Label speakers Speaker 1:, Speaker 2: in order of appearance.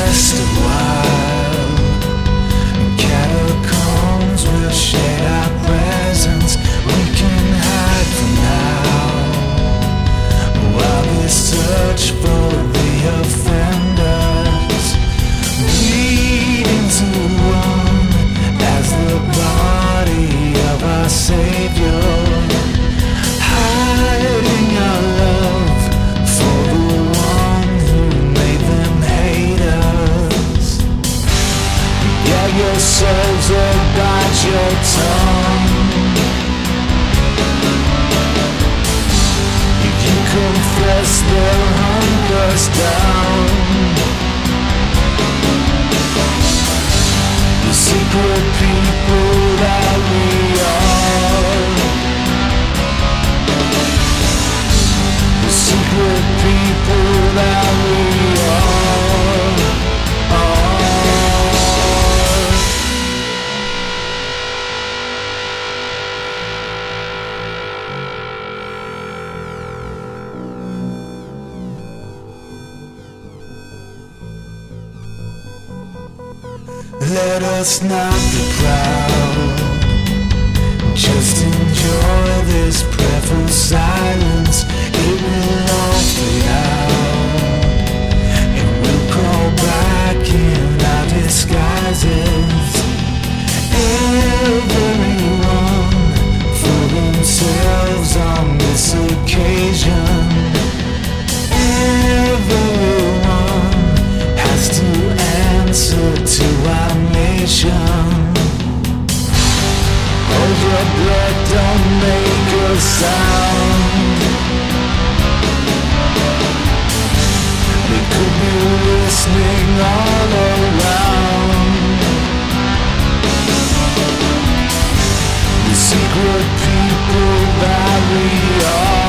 Speaker 1: rest a while. Catacombs will shade our presence. We can hide for now, while we search for the offenders. Bleeding to one as the body of our Savior, hiding our love for the one who made them hate us. Gag yourselves or bite your tongue. If you confess, they'll hunt us down. The secret people that we are. The secret people that we Let us not be proud, just enjoy this prayerful silence. It will all fade out, and we'll crawl back in our disguises. Everyone for themselves on this occasion. Everyone has to answer to our nation. Hold your breath, don't make a sound. They could be listening all around. The secret people that we are.